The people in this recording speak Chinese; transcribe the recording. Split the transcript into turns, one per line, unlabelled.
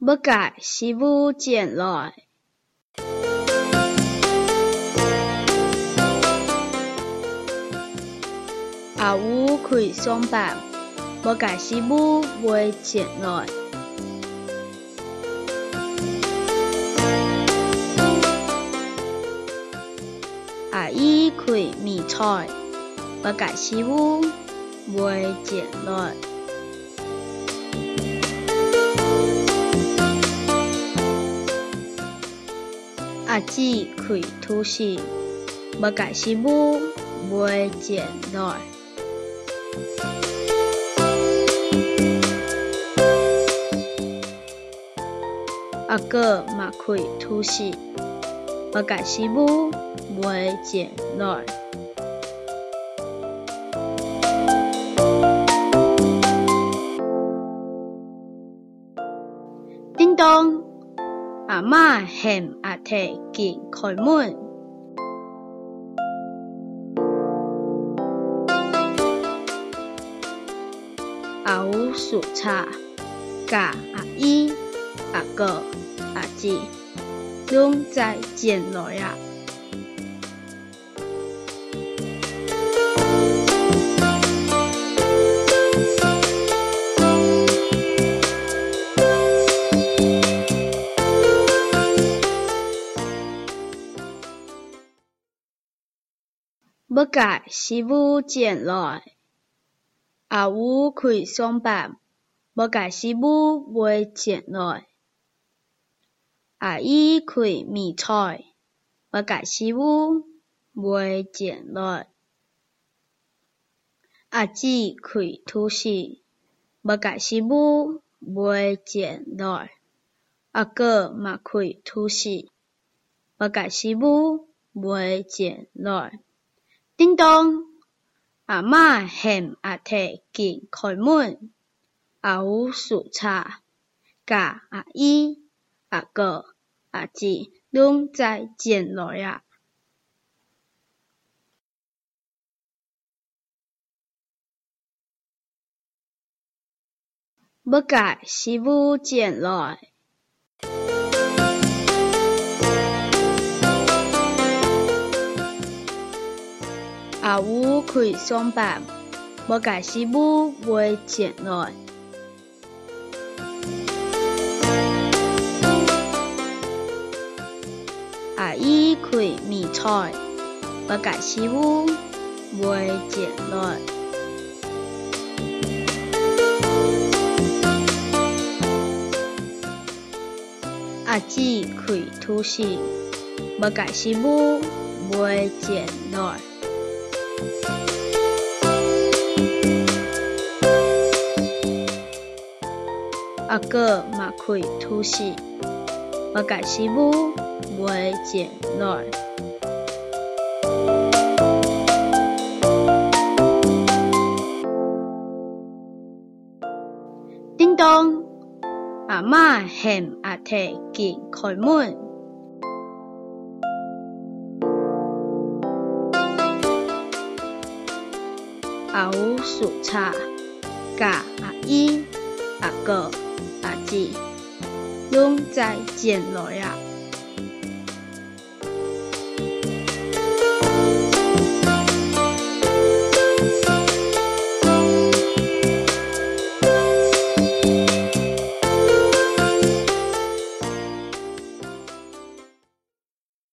要甲师母捡来。下午开上班，要甲师母买钱来。下午开米菜，要甲师母买钱来。下姊开吐司，要甲师母买钱来。阿哥嘛开吐司，要甲师母买钱来。叮咚，阿嬷嫌阿弟紧开门。下午煮茶，甲阿姨、阿哥、阿姊拢在捡来啊。要甲师母捡来。下午开上班，要甲师母买钱来。下午开米菜，要甲师母买钱来。下姊开吐司，要甲师母买钱来。阿哥嘛开吐司，要甲师母买钱来。叮咚，阿嬷嫌阿弟紧开门。下午煮茶，甲阿姨、阿哥、阿姊拢在捡来啊。要甲师母捡来。下午开上班，要甲师母买钱来。下午开米菜，要甲师母买钱来。下姊开吐司，要甲师母买钱来。阿哥嘛开吐司，要甲师母买钱来。叮咚，阿嬷嫌阿弟紧开门。下午煮茶，甲阿姨、阿哥、阿姊拢在捡来啊。